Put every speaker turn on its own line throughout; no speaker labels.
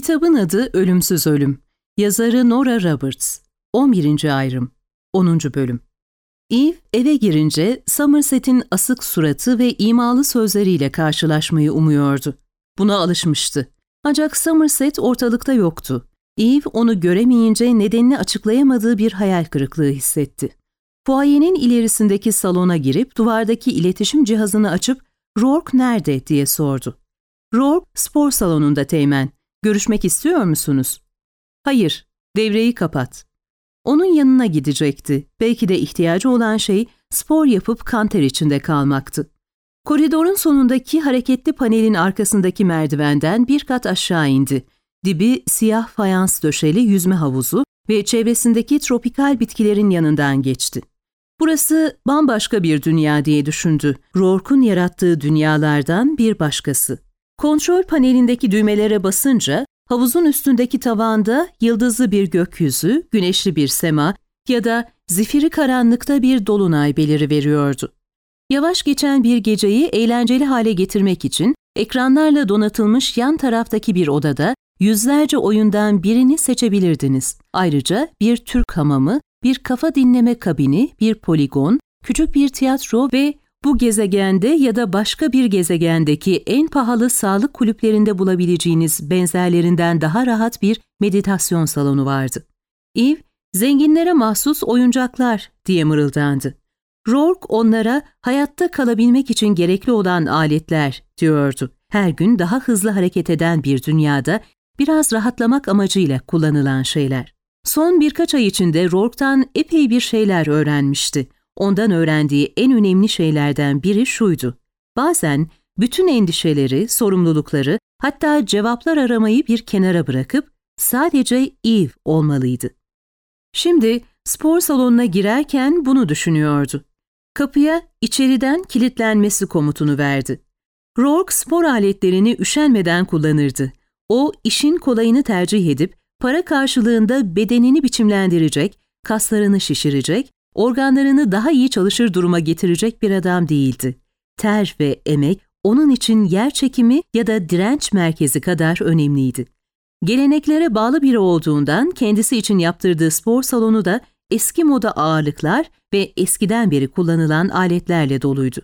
Kitabın adı Ölümsüz Ölüm. Yazarı Nora Roberts. 11. Ayrım. 10. Bölüm. Eve eve girince Somerset'in asık suratı ve imalı sözleriyle karşılaşmayı umuyordu. Buna alışmıştı. Ancak Somerset ortalıkta yoktu. Eve onu göremeyince nedenini açıklayamadığı bir hayal kırıklığı hissetti. Fuayenin ilerisindeki salona girip duvardaki iletişim cihazını açıp "Rourke nerede?" diye sordu. "Rourke spor salonunda Teğmen. Görüşmek istiyor musunuz?" "Hayır, devreyi kapat." Onun yanına gidecekti. Belki de ihtiyacı olan şey spor yapıp kan ter içinde kalmaktı. Koridorun sonundaki hareketli panelin arkasındaki merdivenden bir kat aşağı indi. Dibi siyah fayans döşeli yüzme havuzu ve çevresindeki tropikal bitkilerin yanından geçti. Burası bambaşka bir dünya diye düşündü. Rourke'un yarattığı dünyalardan bir başkası. Kontrol panelindeki düğmelere basınca havuzun üstündeki tavanda yıldızlı bir gökyüzü, güneşli bir sema ya da zifiri karanlıkta bir dolunay beliriveriyordu. Yavaş geçen bir geceyi eğlenceli hale getirmek için ekranlarla donatılmış yan taraftaki bir odada yüzlerce oyundan birini seçebilirdiniz. Ayrıca bir Türk hamamı, bir kafa dinleme kabini, bir poligon, küçük bir tiyatro ve bu gezegende ya da başka bir gezegendeki en pahalı sağlık kulüplerinde bulabileceğiniz benzerlerinden daha rahat bir meditasyon salonu vardı. Eve, zenginlere mahsus oyuncaklar diye mırıldandı. Rourke onlara hayatta kalabilmek için gerekli olan aletler diyordu. Her gün daha hızlı hareket eden bir dünyada biraz rahatlamak amacıyla kullanılan şeyler. Son birkaç ay içinde Rourke'tan epey bir şeyler öğrenmişti. Ondan öğrendiği en önemli şeylerden biri şuydu. Bazen bütün endişeleri, sorumlulukları, hatta cevaplar aramayı bir kenara bırakıp sadece Eve olmalıydı. Şimdi spor salonuna girerken bunu düşünüyordu. Kapıya içeriden kilitlenmesi komutunu verdi. Rourke spor aletlerini üşenmeden kullanırdı. O işin kolayını tercih edip para karşılığında bedenini biçimlendirecek, kaslarını şişirecek, organlarını daha iyi çalışır duruma getirecek bir adam değildi. Ter ve emek onun için yer çekimi ya da direnç merkezi kadar önemliydi. Geleneklere bağlı biri olduğundan kendisi için yaptırdığı spor salonu da eski moda ağırlıklar ve eskiden beri kullanılan aletlerle doluydu.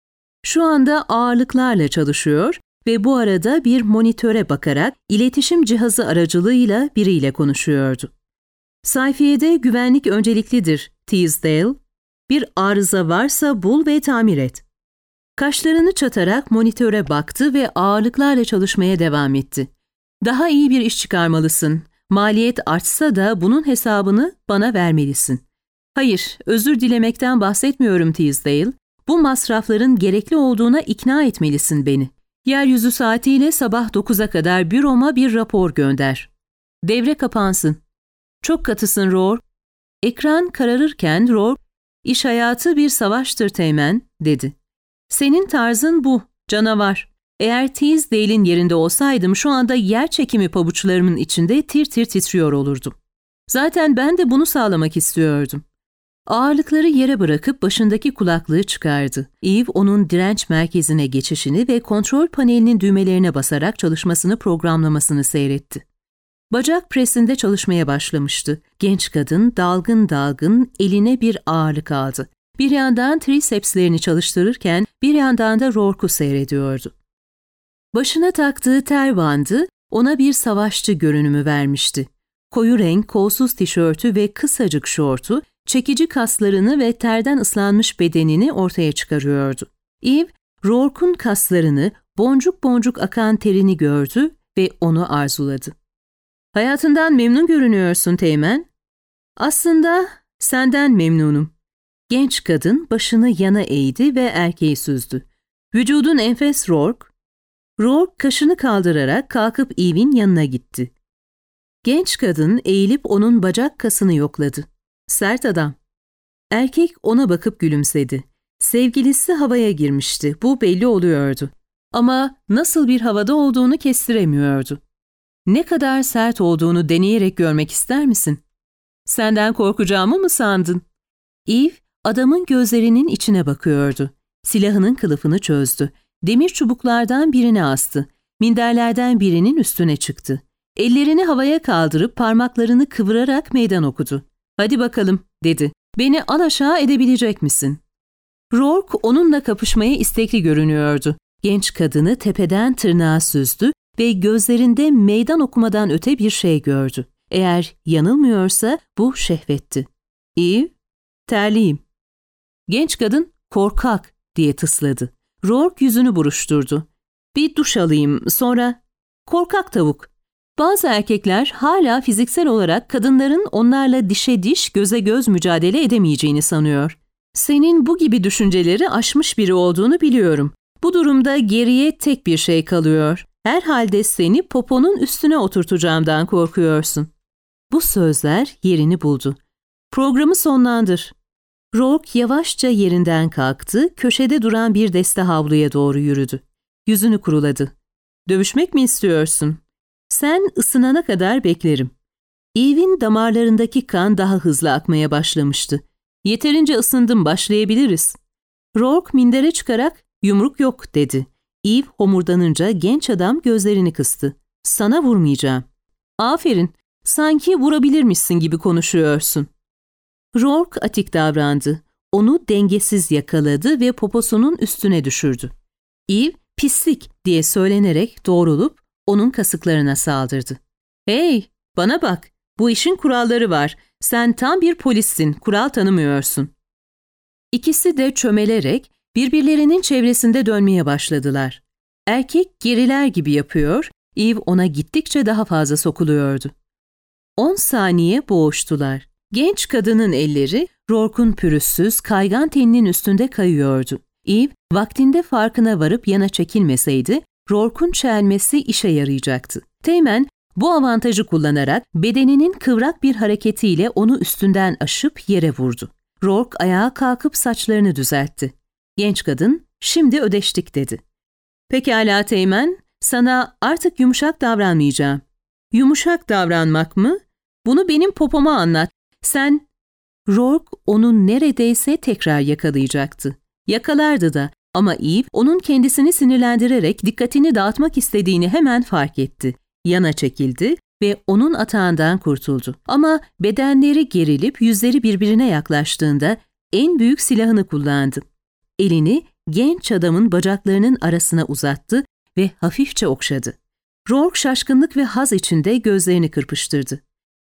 Şu anda ağırlıklarla çalışıyor ve bu arada bir monitöre bakarak iletişim cihazı aracılığıyla biriyle konuşuyordu. "Sayfiyede güvenlik önceliklidir, Teasdale. Bir arıza varsa bul ve tamir et." Kaşlarını çatarak monitöre baktı ve ağırlıklarla çalışmaya devam etti. "Daha iyi bir iş çıkarmalısın. Maliyet artsa da bunun hesabını bana vermelisin." "Hayır, özür dilemekten bahsetmiyorum Teasdale. Bu masrafların gerekli olduğuna ikna etmelisin beni. Yeryüzü saatiyle sabah 9'a kadar büroma bir rapor gönder. Devre kapansın." "Çok katısın Rourke." Ekran kararırken Rourke, "İş hayatı bir savaştır Teğmen," dedi. "Senin tarzın bu, canavar. Eğer Teasdale'in yerinde olsaydım şu anda yer çekimi pabuçlarımın içinde tir tir titriyor olurdum. Zaten ben de bunu sağlamak istiyordum." Ağırlıkları yere bırakıp başındaki kulaklığı çıkardı. Eve onun direnç merkezine geçişini ve kontrol panelinin düğmelerine basarak çalışmasını programlamasını seyretti. Bacak presinde çalışmaya başlamıştı. Genç kadın dalgın dalgın eline bir ağırlık aldı. Bir yandan trisepslerini çalıştırırken bir yandan da Rourke'u seyrediyordu. Başına taktığı ter bandı ona bir savaşçı görünümü vermişti. Koyu renk kolsuz tişörtü ve kısacık şortu çekici kaslarını ve terden ıslanmış bedenini ortaya çıkarıyordu. Eve, Rourke'un kaslarını, boncuk boncuk akan terini gördü ve onu arzuladı. "Hayatından memnun görünüyorsun Teğmen." "Aslında senden memnunum." Genç kadın başını yana eğdi ve erkeği süzdü. "Vücudun enfes Rourke." Rourke kaşını kaldırarak kalkıp Eve'in yanına gitti. Genç kadın eğilip onun bacak kasını yokladı. "Sert adam." Erkek ona bakıp gülümsedi. Sevgilisi havaya girmişti, bu belli oluyordu. Ama nasıl bir havada olduğunu kestiremiyordu. "Ne kadar sert olduğunu deneyerek görmek ister misin?" "Senden korkacağımı mı sandın?" Eve, adamın gözlerinin içine bakıyordu. Silahının kılıfını çözdü. Demir çubuklardan birini astı. Minderlerden birinin üstüne çıktı. Ellerini havaya kaldırıp parmaklarını kıvırarak meydan okudu. "Hadi bakalım," dedi. "Beni alaşağı edebilecek misin?" Rourke onunla kapışmaya istekli görünüyordu. Genç kadını tepeden tırnağa süzdü ve gözlerinde meydan okumadan öte bir şey gördü. Eğer yanılmıyorsa bu şehvetti. "Eve, terliyim." Genç kadın "Korkak," diye tısladı. Rourke yüzünü buruşturdu. "Bir duş alayım, sonra..." "Korkak tavuk. Bazı erkekler hala fiziksel olarak kadınların onlarla dişe diş, göze göz mücadele edemeyeceğini sanıyor. Senin bu gibi düşünceleri aşmış biri olduğunu biliyorum. Bu durumda geriye tek bir şey kalıyor. Herhalde seni poponun üstüne oturtacağımdan korkuyorsun." Bu sözler yerini buldu. "Programı sonlandır." Rourke yavaşça yerinden kalktı, köşede duran bir deste havluya doğru yürüdü. Yüzünü kuruladı. "Dövüşmek mi istiyorsun? Sen ısınana kadar beklerim." Eve'in damarlarındaki kan daha hızlı akmaya başlamıştı. "Yeterince ısındım, başlayabiliriz." Rourke mindere çıkarak "Yumruk yok," dedi. Eve homurdanınca genç adam gözlerini kıstı. "Sana vurmayacağım." "Aferin, sanki vurabilirmişsin gibi konuşuyorsun." Rourke atik davrandı. Onu dengesiz yakaladı ve poposunun üstüne düşürdü. Eve, "Pislik," diye söylenerek doğrulup onun kasıklarına saldırdı. "Hey, bana bak, bu işin kuralları var. Sen tam bir polissin, kural tanımıyorsun." İkisi de çömelerek birbirlerinin çevresinde dönmeye başladılar. Erkek geriler gibi yapıyor, Eve ona gittikçe daha fazla sokuluyordu. 10 saniye boğuştular. Genç kadının elleri Rourke'un pürüzsüz, kaygan teninin üstünde kayıyordu. Eve, vaktinde farkına varıp yana çekilmeseydi, Rourke'un çelmesi işe yarayacaktı. Teğmen, bu avantajı kullanarak bedeninin kıvrak bir hareketiyle onu üstünden aşıp yere vurdu. Rourke ayağa kalkıp saçlarını düzeltti. Genç kadın, "Şimdi ödeştik," dedi. "Pekala Teğmen, sana artık yumuşak davranmayacağım." "Yumuşak davranmak mı? Bunu benim popoma anlat. Sen..." Rourke onu neredeyse tekrar yakalayacaktı. Yakalardı da ama Eve onun kendisini sinirlendirerek dikkatini dağıtmak istediğini hemen fark etti. Yana çekildi ve onun atağından kurtuldu. Ama bedenleri gerilip yüzleri birbirine yaklaştığında en büyük silahını kullandı. Elini genç adamın bacaklarının arasına uzattı ve hafifçe okşadı. Rourke şaşkınlık ve haz içinde gözlerini kırpıştırdı.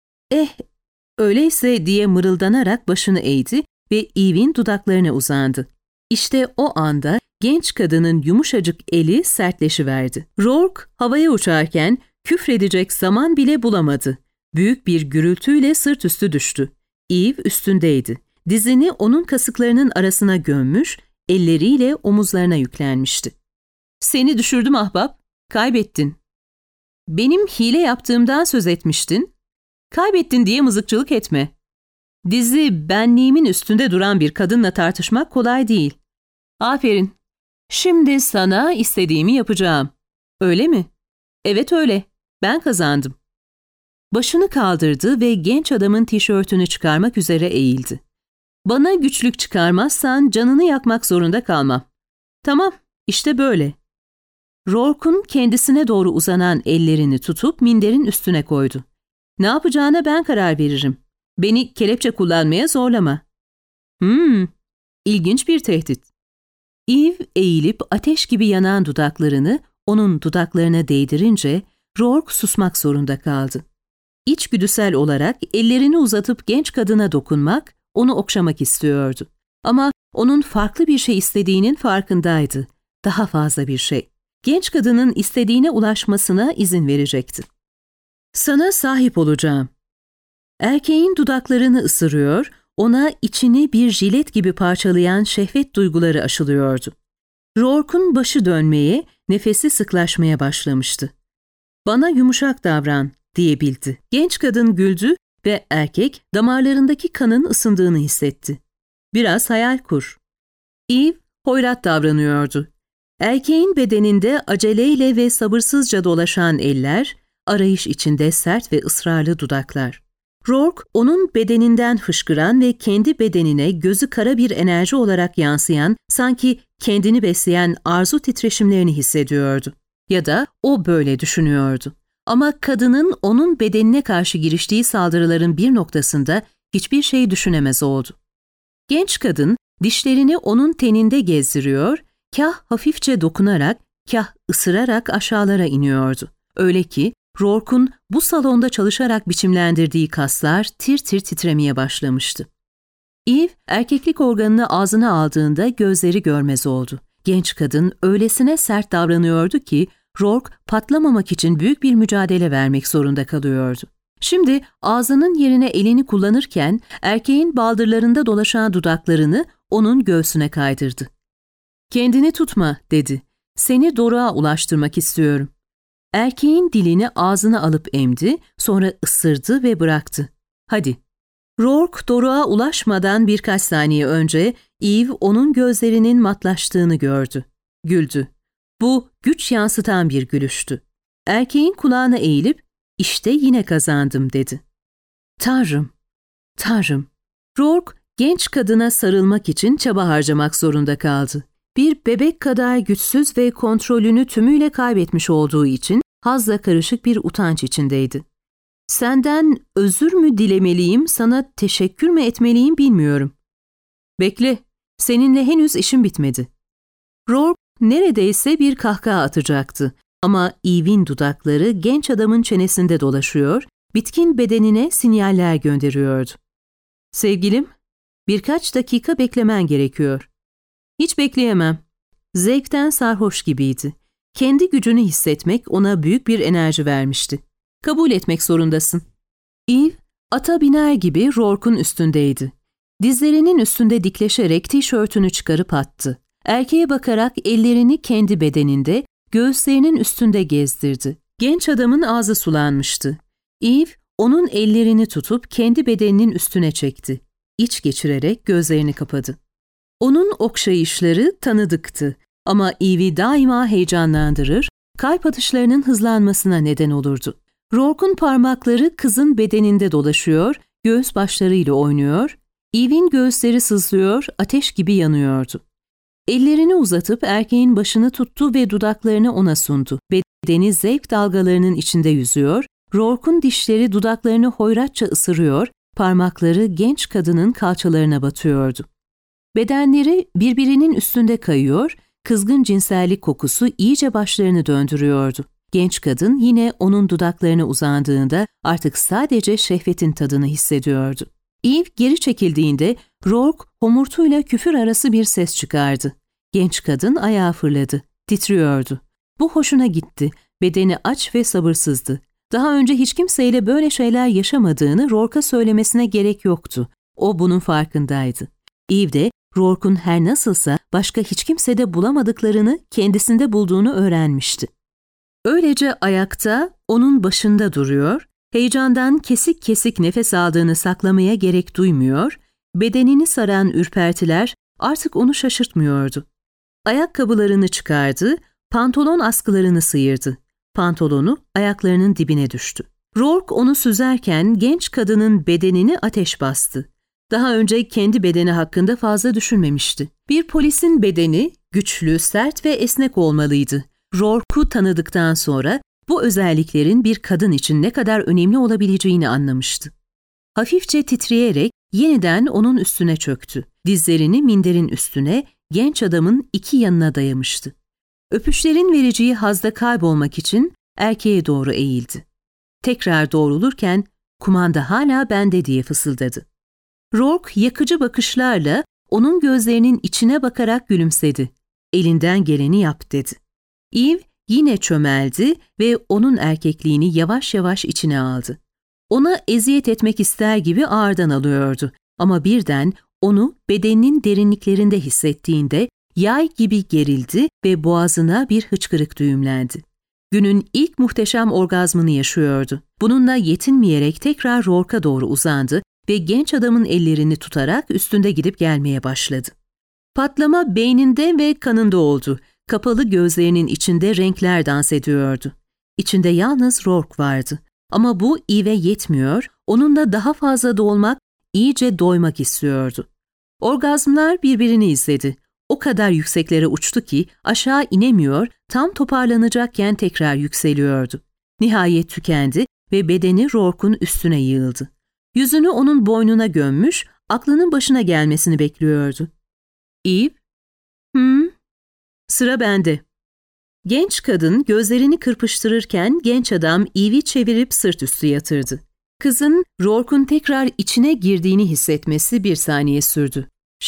Öyleyse," diye mırıldanarak başını eğdi ve Eve'in dudaklarına uzandı. İşte o anda genç kadının yumuşacık eli sertleşiverdi. Rourke havaya uçarken küfredecek zaman bile bulamadı. Büyük bir gürültüyle sırt üstü düştü. Eve üstündeydi. Dizini onun kasıklarının arasına gömmüş, elleriyle omuzlarına yüklenmişti. "Seni düşürdüm ahbap, kaybettin." "Benim hile yaptığımdan söz etmiştin." "Kaybettin diye mızıkçılık etme." "Dizi benliğimin üstünde duran bir kadınla tartışmak kolay değil." "Aferin. Şimdi sana istediğimi yapacağım." "Öyle mi?" "Evet öyle. Ben kazandım." Başını kaldırdı ve genç adamın tişörtünü çıkarmak üzere eğildi. "Bana güçlük çıkarmazsan canını yakmak zorunda kalmam." "Tamam, işte böyle." Rourke'un kendisine doğru uzanan ellerini tutup minderin üstüne koydu. "Ne yapacağına ben karar veririm. Beni kelepçe kullanmaya zorlama." İlginç bir tehdit." Eve eğilip ateş gibi yanan dudaklarını onun dudaklarına değdirince Rourke susmak zorunda kaldı. İçgüdüsel olarak ellerini uzatıp genç kadına dokunmak, onu okşamak istiyordu. Ama onun farklı bir şey istediğinin farkındaydı. Daha fazla bir şey. Genç kadının istediğine ulaşmasına izin verecekti. "Sana sahip olacağım." Erkeğin dudaklarını ısırıyor, ona içini bir jilet gibi parçalayan şehvet duyguları aşılıyordu. Rourke'un başı dönmeye, nefesi sıklaşmaya başlamıştı. "Bana yumuşak davran," diyebildi. Genç kadın güldü ve erkek damarlarındaki kanın ısındığını hissetti. "Biraz hayal kur." Eve hoyrat davranıyordu. Erkeğin bedeninde aceleyle ve sabırsızca dolaşan eller, arayış içinde sert ve ısrarlı dudaklar. Rourke, onun bedeninden fışkıran ve kendi bedenine gözü kara bir enerji olarak yansıyan, sanki kendini besleyen arzu titreşimlerini hissediyordu. Ya da o böyle düşünüyordu. Ama kadının onun bedenine karşı giriştiği saldırıların bir noktasında hiçbir şey düşünemez oldu. Genç kadın dişlerini onun teninde gezdiriyor, kah hafifçe dokunarak, kah ısırarak aşağılara iniyordu. Öyle ki Rourke'un bu salonda çalışarak biçimlendirdiği kaslar tir tir titremeye başlamıştı. Eve, erkeklik organını ağzına aldığında gözleri görmez oldu. Genç kadın öylesine sert davranıyordu ki Rourke patlamamak için büyük bir mücadele vermek zorunda kalıyordu. Şimdi ağzının yerine elini kullanırken erkeğin baldırlarında dolaşan dudaklarını onun göğsüne kaydırdı. "Kendini tutma," dedi. "Seni doruğa ulaştırmak istiyorum." Erkeğin dilini ağzına alıp emdi, sonra ısırdı ve bıraktı. "Hadi." Rourke doruğa ulaşmadan birkaç saniye önce Eve onun gözlerinin matlaştığını gördü. Güldü. Bu güç yansıtan bir gülüştü. Erkeğin kulağına eğilip "İşte yine kazandım," dedi. "Tanrım, Tanrım." Rourke genç kadına sarılmak için çaba harcamak zorunda kaldı. Bir bebek kadar güçsüz ve kontrolünü tümüyle kaybetmiş olduğu için hazla karışık bir utanç içindeydi. "Senden özür mü dilemeliyim, sana teşekkür mü etmeliyim bilmiyorum." "Bekle, seninle henüz işim bitmedi." Rourke neredeyse bir kahkaha atacaktı ama Eve'in dudakları genç adamın çenesinde dolaşıyor, bitkin bedenine sinyaller gönderiyordu. "Sevgilim, birkaç dakika beklemen gerekiyor." "Hiç bekleyemem." Zevkten sarhoş gibiydi. Kendi gücünü hissetmek ona büyük bir enerji vermişti. "Kabul etmek zorundasın." Eve, ata biner gibi Rourke'un üstündeydi. Dizlerinin üstünde dikleşerek tişörtünü çıkarıp attı. Erkeğe bakarak ellerini kendi bedeninde, göğüslerinin üstünde gezdirdi. Genç adamın ağzı sulanmıştı. Eve, onun ellerini tutup kendi bedeninin üstüne çekti. İç geçirerek gözlerini kapadı. Onun okşayışları tanıdıktı ama Eve'i daima heyecanlandırır, kalp atışlarının hızlanmasına neden olurdu. Rourke'un parmakları kızın bedeninde dolaşıyor, göğüs başlarıyla oynuyor, Eve'in göğüsleri sızlıyor, ateş gibi yanıyordu. Ellerini uzatıp erkeğin başını tuttu ve dudaklarını ona sundu. Bedeni zevk dalgalarının içinde yüzüyor, Rourke'un dişleri dudaklarını hoyratça ısırıyor, parmakları genç kadının kalçalarına batıyordu. Bedenleri birbirinin üstünde kayıyor, kızgın cinsellik kokusu iyice başlarını döndürüyordu. Genç kadın yine onun dudaklarına uzandığında artık sadece şehvetin tadını hissediyordu. Eve geri çekildiğinde Rourke homurtuyla küfür arası bir ses çıkardı. Genç kadın ayağa fırladı, titriyordu. Bu hoşuna gitti, bedeni aç ve sabırsızdı. Daha önce hiç kimseyle böyle şeyler yaşamadığını Rourke'a söylemesine gerek yoktu. O bunun farkındaydı. Eve de Rourke'un her nasılsa başka hiç kimsede bulamadıklarını kendisinde bulduğunu öğrenmişti. Öylece ayakta, onun başında duruyor, heyecandan kesik kesik nefes aldığını saklamaya gerek duymuyor, bedenini saran ürpertiler artık onu şaşırtmıyordu. Ayakkabılarını çıkardı, pantolon askılarını sıyırdı. Pantolonu ayaklarının dibine düştü. Rourke onu süzerken genç kadının bedenini ateş bastı. Daha önce kendi bedeni hakkında fazla düşünmemişti. Bir polisin bedeni güçlü, sert ve esnek olmalıydı. Rourke'u tanıdıktan sonra bu özelliklerin bir kadın için ne kadar önemli olabileceğini anlamıştı. Hafifçe titreyerek yeniden onun üstüne çöktü. Dizlerini minderin üstüne, genç adamın iki yanına dayamıştı. Öpüşlerin vereceği hazda kaybolmak için erkeğe doğru eğildi. Tekrar doğrulurken "Kumanda hala bende," diye fısıldadı. Rourke yakıcı bakışlarla onun gözlerinin içine bakarak gülümsedi. "Elinden geleni yap," dedi. Eve yine çömeldi ve onun erkekliğini yavaş yavaş içine aldı. Ona eziyet etmek ister gibi ağırdan alıyordu ama birden onu bedeninin derinliklerinde hissettiğinde yay gibi gerildi ve boğazına bir hıçkırık düğümlendi. Günün ilk muhteşem orgazmını yaşıyordu. Bununla yetinmeyerek tekrar Rourke'a doğru uzandı ve genç adamın ellerini tutarak üstünde gidip gelmeye başladı. Patlama beyninde ve kanında oldu. Kapalı gözlerinin içinde renkler dans ediyordu. İçinde yalnız Rourke vardı. Ama bu Eve'e yetmiyor, onunla daha fazla dolmak, iyice doymak istiyordu. Orgazmlar birbirini izledi. O kadar yükseklere uçtu ki aşağı inemiyor, tam toparlanacakken tekrar yükseliyordu. Nihayet tükendi ve bedeni Rourke'un üstüne yığıldı. Yüzünü onun boynuna gömmüş, aklının başına gelmesini bekliyordu. Eve? Sıra bende. Genç kadın gözlerini kırpıştırırken genç adam Eve'i çevirip sırt üstü yatırdı. Kızın Rourke'un tekrar içine girdiğini hissetmesi bir saniye sürdü.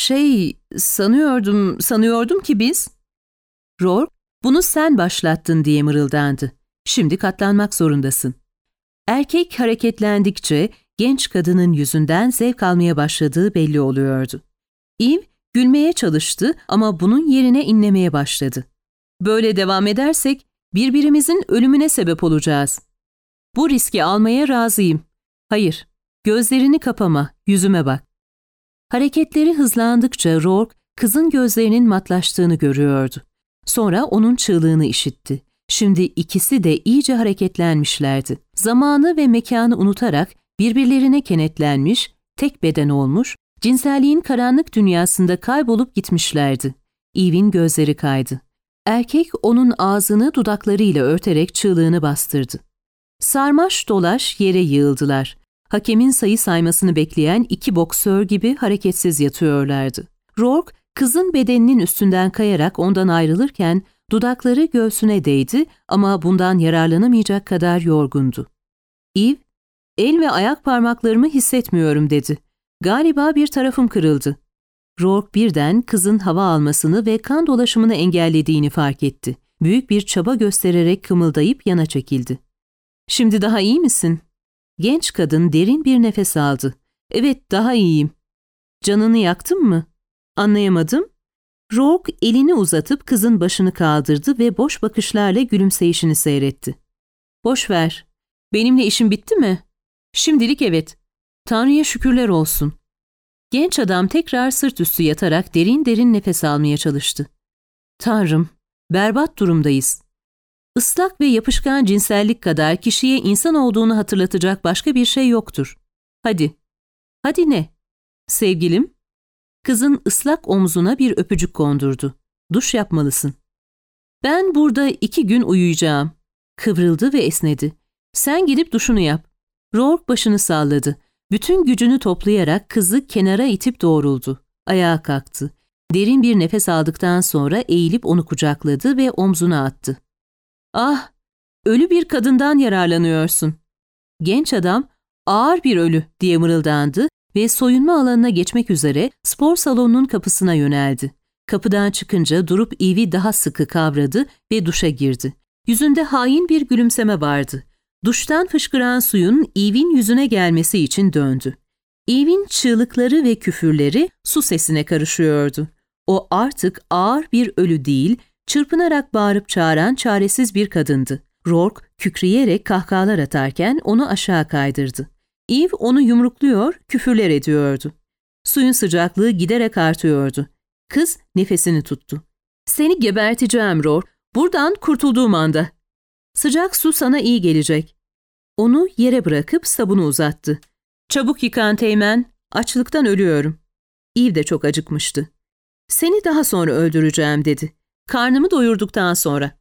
Sanıyordum ki biz... Rourke, bunu sen başlattın diye mırıldandı. Şimdi katlanmak zorundasın. Erkek hareketlendikçe genç kadının yüzünden zevk almaya başladığı belli oluyordu. Eve gülmeye çalıştı ama bunun yerine inlemeye başladı. Böyle devam edersek birbirimizin ölümüne sebep olacağız. Bu riski almaya razıyım. Hayır, gözlerini kapama, yüzüme bak. Hareketleri hızlandıkça Rourke kızın gözlerinin matlaştığını görüyordu. Sonra onun çığlığını işitti. Şimdi ikisi de iyice hareketlenmişlerdi. Zamanı ve mekanı unutarak birbirlerine kenetlenmiş, tek beden olmuş, cinselliğin karanlık dünyasında kaybolup gitmişlerdi. Eve'in gözleri kaydı. Erkek onun ağzını dudaklarıyla örterek çığlığını bastırdı. Sarmaş dolaş yere yığıldılar. Hakemin sayı saymasını bekleyen iki boksör gibi hareketsiz yatıyorlardı. Rourke, kızın bedeninin üstünden kayarak ondan ayrılırken dudakları göğsüne değdi ama bundan yararlanamayacak kadar yorgundu. Eve, el ve ayak parmaklarımı hissetmiyorum dedi. Galiba bir tarafım kırıldı. Rourke birden kızın hava almasını ve kan dolaşımını engellediğini fark etti. Büyük bir çaba göstererek kımıldayıp yana çekildi. Şimdi daha iyi misin? Genç kadın derin bir nefes aldı. Evet, daha iyiyim. Canını yaktın mı? Anlayamadım. Rourke elini uzatıp kızın başını kaldırdı ve boş bakışlarla gülümseyişini seyretti. Boş ver. Benimle işin bitti mi? Şimdilik evet. Tanrı'ya şükürler olsun. Genç adam tekrar sırt üstü yatarak derin derin nefes almaya çalıştı. Tanrım, berbat durumdayız. Islak ve yapışkan cinsellik kadar kişiye insan olduğunu hatırlatacak başka bir şey yoktur. Hadi. Hadi ne? Sevgilim? Kızın ıslak omzuna bir öpücük kondurdu. Duş yapmalısın. Ben burada 2 gün uyuyacağım. Kıvrıldı ve esnedi. Sen gidip duşunu yap. Rourke başını salladı. Bütün gücünü toplayarak kızı kenara itip doğruldu. Ayağa kalktı. Derin bir nefes aldıktan sonra eğilip onu kucakladı ve omzuna attı. Ah, ölü bir kadından yararlanıyorsun. Genç adam, ağır bir ölü diye mırıldandı ve soyunma alanına geçmek üzere spor salonunun kapısına yöneldi. Kapıdan çıkınca durup Eve'i daha sıkı kavradı ve duşa girdi. Yüzünde hain bir gülümseme vardı. Duştan fışkıran suyun Eve'in yüzüne gelmesi için döndü. Eve'in çığlıkları ve küfürleri su sesine karışıyordu. O artık ağır bir ölü değil, çırpınarak bağırıp çağıran çaresiz bir kadındı. Rourke kükreyerek kahkahalar atarken onu aşağı kaydırdı. Eve onu yumrukluyor, küfürler ediyordu. Suyun sıcaklığı giderek artıyordu. Kız nefesini tuttu. Seni geberteceğim Rourke, buradan kurtulduğum anda. Sıcak su sana iyi gelecek. Onu yere bırakıp sabunu uzattı. Çabuk yıkan Teğmen, açlıktan ölüyorum. Eve de çok acıkmıştı. Seni daha sonra öldüreceğim dedi. Karnımı doyurduktan sonra.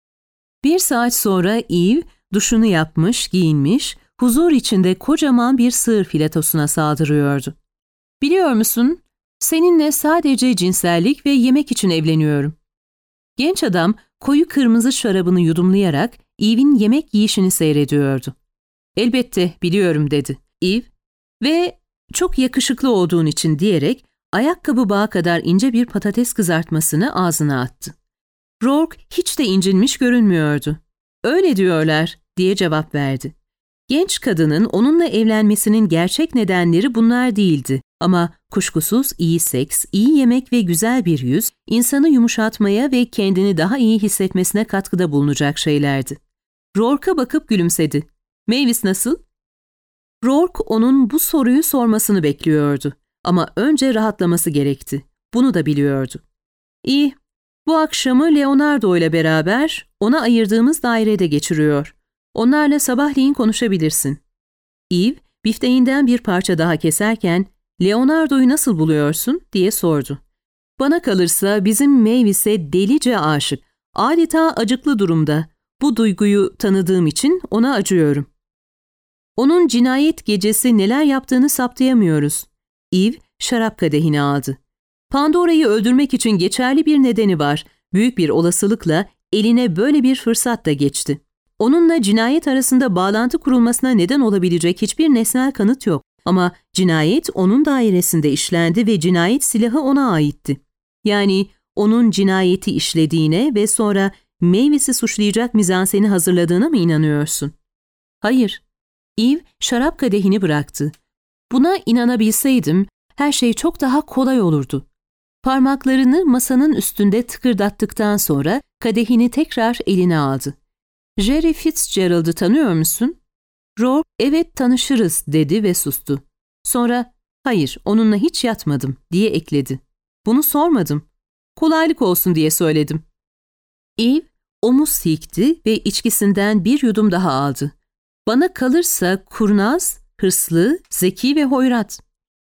1 saat sonra Eve duşunu yapmış, giyinmiş, huzur içinde kocaman bir sığır filetosuna saldırıyordu. Biliyor musun, seninle sadece cinsellik ve yemek için evleniyorum. Genç adam koyu kırmızı şarabını yudumlayarak Eve'in yemek yiyişini seyrediyordu. Elbette biliyorum dedi Eve ve çok yakışıklı olduğun için diyerek ayakkabı bağı kadar ince bir patates kızartmasını ağzına attı. Rourke hiç de incinmiş görünmüyordu. Öyle diyorlar diye cevap verdi. Genç kadının onunla evlenmesinin gerçek nedenleri bunlar değildi ama kuşkusuz iyi seks, iyi yemek ve güzel bir yüz insanı yumuşatmaya ve kendini daha iyi hissetmesine katkıda bulunacak şeylerdi. Rourke'a bakıp gülümsedi. Mavis nasıl? Rourke onun bu soruyu sormasını bekliyordu ama önce rahatlaması gerekti. Bunu da biliyordu. İyi, bu akşamı Leonardo ile beraber ona ayırdığımız dairede geçiriyor. Onlarla sabahleyin konuşabilirsin. Eve, bifteğinden bir parça daha keserken, Leonardo'yu nasıl buluyorsun diye sordu. Bana kalırsa bizim Mavis'e delice aşık, adeta acıklı durumda. Bu duyguyu tanıdığım için ona acıyorum. Onun cinayet gecesi neler yaptığını saptayamıyoruz. Eve şarap kadehini aldı. Pandora'yı öldürmek için geçerli bir nedeni var. Büyük bir olasılıkla eline böyle bir fırsat da geçti. Onunla cinayet arasında bağlantı kurulmasına neden olabilecek hiçbir nesnel kanıt yok. Ama cinayet onun dairesinde işlendi ve cinayet silahı ona aitti. Yani onun cinayeti işlediğine ve sonra Mavis'i suçlayacak mizanseni hazırladığına mı inanıyorsun? Hayır. Eve şarap kadehini bıraktı. Buna inanabilseydim her şey çok daha kolay olurdu. Parmaklarını masanın üstünde tıkırdattıktan sonra kadehini tekrar eline aldı. Jerry Fitzgerald'ı tanıyor musun? Rourke, evet tanışırız dedi ve sustu. Sonra, hayır onunla hiç yatmadım diye ekledi. Bunu sormadım. Kolaylık olsun diye söyledim. Eve omuz silkti ve içkisinden bir yudum daha aldı. Bana kalırsa kurnaz, hırslı, zeki ve hoyrat.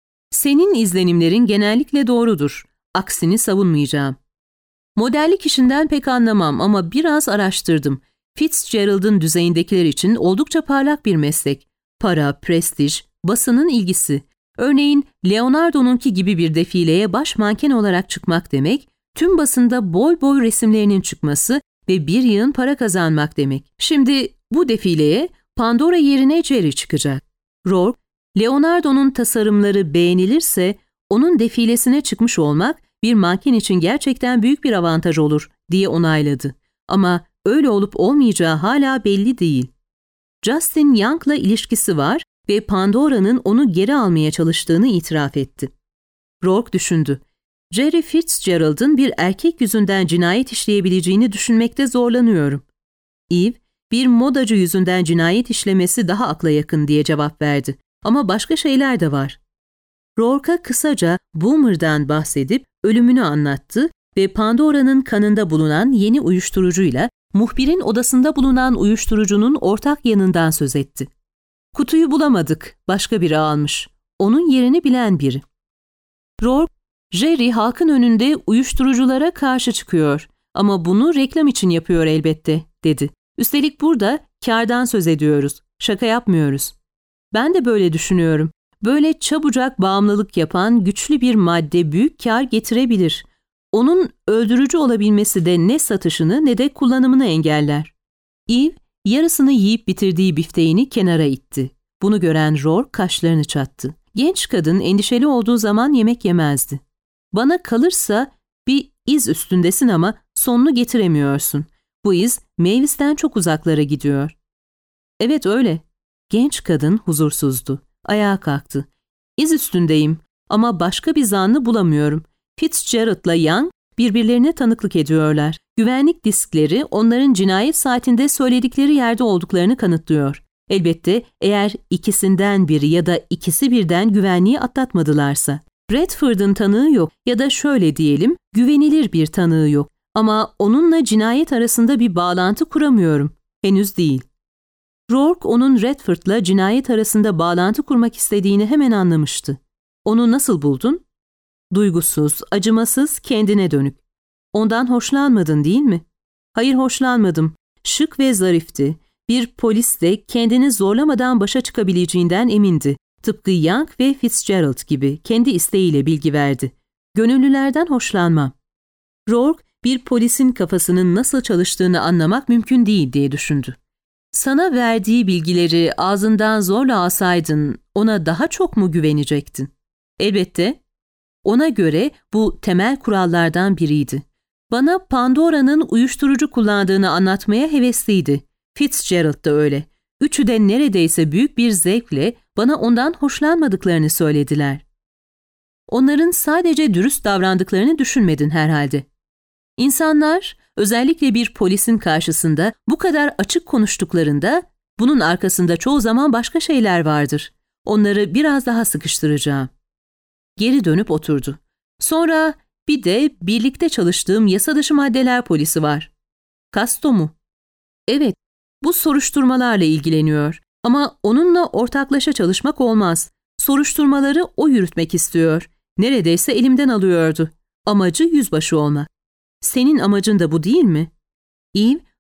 Senin izlenimlerin genellikle doğrudur. Aksini savunmayacağım. Modellik işinden pek anlamam ama biraz araştırdım. Fitzgerald'ın düzeyindekiler için oldukça parlak bir meslek. Para, prestij, basının ilgisi. Örneğin Leonardo'nunki gibi bir defileye baş manken olarak çıkmak demek, tüm basında boy boy resimlerinin çıkması ve bir yığın para kazanmak demek. Şimdi bu defileye Pandora yerine Jerry çıkacak. Rourke, Leonardo'nun tasarımları beğenilirse onun defilesine çıkmış olmak bir manken için gerçekten büyük bir avantaj olur diye onayladı. Ama öyle olup olmayacağı hala belli değil. Justin Young'la ilişkisi var ve Pandora'nın onu geri almaya çalıştığını itiraf etti. Rourke düşündü. Jerry Fitzgerald'ın bir erkek yüzünden cinayet işleyebileceğini düşünmekte zorlanıyorum. Eve, bir modacı yüzünden cinayet işlemesi daha akla yakın diye cevap verdi. Ama başka şeyler de var. Rourke'a kısaca Boomer'dan bahsedip ölümünü anlattı ve Pandora'nın kanında bulunan yeni uyuşturucuyla muhbirin odasında bulunan uyuşturucunun ortak yanından söz etti. Kutuyu bulamadık, başka biri almış. Onun yerini bilen biri. Rourke, Jerry halkın önünde uyuşturuculara karşı çıkıyor ama bunu reklam için yapıyor elbette, dedi. Üstelik burada kârdan söz ediyoruz, şaka yapmıyoruz. Ben de böyle düşünüyorum. Böyle çabucak bağımlılık yapan güçlü bir madde büyük kâr getirebilir. Onun öldürücü olabilmesi de ne satışını ne de kullanımını engeller. Eve, yarısını yiyip bitirdiği bifteğini kenara itti. Bunu gören Rourke kaşlarını çattı. Genç kadın endişeli olduğu zaman yemek yemezdi. Bana kalırsa bir iz üstündesin ama sonunu getiremiyorsun. Bu iz Mavis'ten çok uzaklara gidiyor. Evet öyle. Genç kadın huzursuzdu. Ayağa kalktı. İz üstündeyim ama başka bir zanlı bulamıyorum. Fitzgerald'la Young birbirlerine tanıklık ediyorlar. Güvenlik diskleri onların cinayet saatinde söyledikleri yerde olduklarını kanıtlıyor. Elbette eğer ikisinden biri ya da ikisi birden güvenliği atlatmadılarsa. Bradford'un tanığı yok ya da şöyle diyelim güvenilir bir tanığı yok. Ama onunla cinayet arasında bir bağlantı kuramıyorum. Henüz değil. Rourke onun Redford'la cinayet arasında bağlantı kurmak istediğini hemen anlamıştı. Onu nasıl buldun? Duygusuz, acımasız, kendine dönük. Ondan hoşlanmadın değil mi? Hayır hoşlanmadım. Şık ve zarifti. Bir polis de kendini zorlamadan başa çıkabileceğinden emindi. Tıpkı Young ve Fitzgerald gibi kendi isteğiyle bilgi verdi. Gönüllülerden hoşlanmam. Rourke bir polisin kafasının nasıl çalıştığını anlamak mümkün değil diye düşündü. Sana verdiği bilgileri ağzından zorla alsaydın ona daha çok mu güvenecektin? Elbette. Ona göre bu temel kurallardan biriydi. Bana Pandora'nın uyuşturucu kullandığını anlatmaya hevesliydi. Fitzgerald da öyle. Üçü de neredeyse büyük bir zevkle bana ondan hoşlanmadıklarını söylediler. Onların sadece dürüst davrandıklarını düşünmedin herhalde. İnsanlar, özellikle bir polisin karşısında bu kadar açık konuştuklarında bunun arkasında çoğu zaman başka şeyler vardır. Onları biraz daha sıkıştıracağım. Geri dönüp oturdu. Sonra bir de birlikte çalıştığım yasa dışı maddeler polisi var. Kasto mu? Evet, bu soruşturmalarla ilgileniyor. Ama onunla ortaklaşa çalışmak olmaz. Soruşturmaları o yürütmek istiyor. Neredeyse elimden alıyordu. Amacı yüzbaşı olmak. Senin amacın da bu değil mi? Eve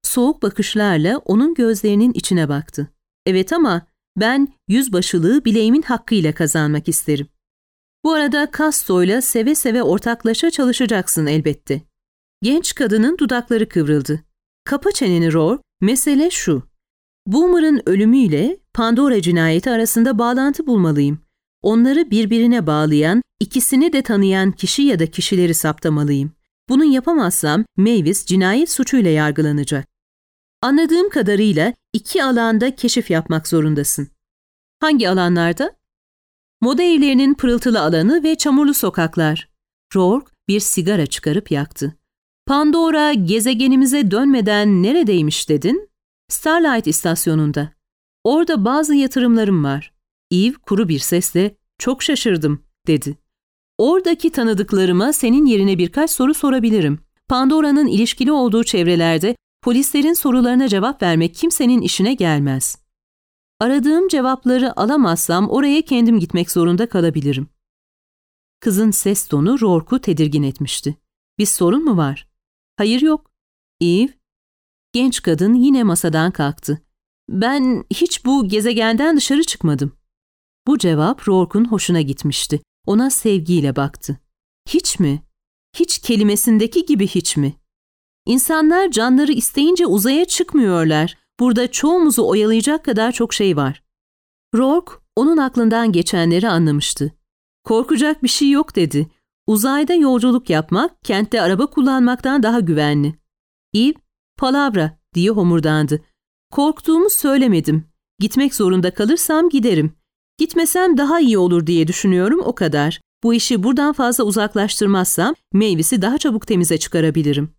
soğuk bakışlarla onun gözlerinin içine baktı. Evet ama ben yüzbaşılığı bileğimin hakkıyla kazanmak isterim. Bu arada Casto'yla seve seve ortaklaşa çalışacaksın elbette. Genç kadının dudakları kıvrıldı. Kapa çeneni Rourke, mesele şu. Boomer'ın ölümüyle Pandora cinayeti arasında bağlantı bulmalıyım. Onları birbirine bağlayan, ikisini de tanıyan kişi ya da kişileri saptamalıyım. Bunu yapamazsam Mavis cinayet suçuyla yargılanacak. Anladığım kadarıyla 2 alanda keşif yapmak zorundasın. Hangi alanlarda? Moda evlerinin pırıltılı alanı ve çamurlu sokaklar. Rourke bir sigara çıkarıp yaktı. Pandora gezegenimize dönmeden neredeymiş dedin? Starlight istasyonunda. Orada bazı yatırımlarım var. Eve kuru bir sesle çok şaşırdım dedi. Oradaki tanıdıklarıma senin yerine birkaç soru sorabilirim. Pandora'nın ilişkili olduğu çevrelerde polislerin sorularına cevap vermek kimsenin işine gelmez. Aradığım cevapları alamazsam oraya kendim gitmek zorunda kalabilirim. Kızın ses tonu Rourke'u tedirgin etmişti. Bir sorun mu var? Hayır yok. Eve? Genç kadın yine masadan kalktı. Ben hiç bu gezegenden dışarı çıkmadım. Bu cevap Rourke'un hoşuna gitmişti. Ona sevgiyle baktı. Hiç mi? Hiç kelimesindeki gibi hiç mi? İnsanlar canları isteyince uzaya çıkmıyorlar. Burada çoğumuzu oyalayacak kadar çok şey var. Rourke onun aklından geçenleri anlamıştı. Korkacak bir şey yok dedi. Uzayda yolculuk yapmak, kentte araba kullanmaktan daha güvenli. Eve, palavra diye homurdandı. Korktuğumu söylemedim. Gitmek zorunda kalırsam giderim. Gitmesem daha iyi olur diye düşünüyorum, o kadar. Bu işi buradan fazla uzaklaştırmazsam Mavis'i daha çabuk temize çıkarabilirim.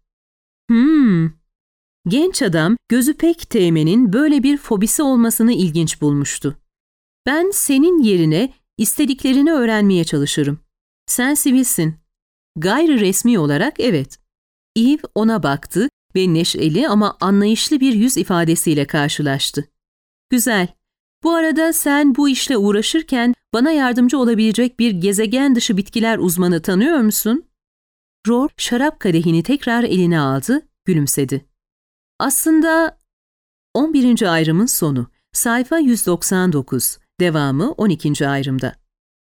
Genç adam gözü pek değmenin böyle bir fobisi olmasını ilginç bulmuştu. Ben senin yerine istediklerini öğrenmeye çalışırım. Sen sivilsin. Gayri resmi olarak evet. Eve ona baktı ve neşeli ama anlayışlı bir yüz ifadesiyle karşılaştı. Güzel. Bu arada sen bu işle uğraşırken bana yardımcı olabilecek bir gezegen dışı bitkiler uzmanı tanıyor musun? Rourke şarap kadehini tekrar eline aldı, gülümsedi. Aslında 11. ayrımın sonu. Sayfa 199. Devamı 12. ayrımda.